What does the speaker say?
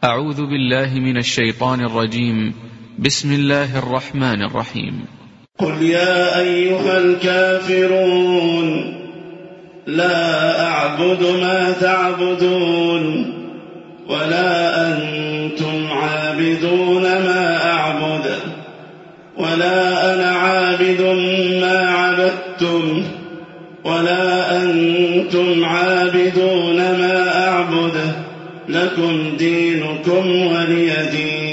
أعوذ بالله من الشيطان الرجيم. بسم الله الرحمن الرحيم. قل يا أيها الكافرون لا أعبد ما تعبدون ولا أنتم عابدون ما أعبد ولا أنا عابد ما عبدتم ولا أنتم عابدون ما أعبد لكم دينكم ولي دين.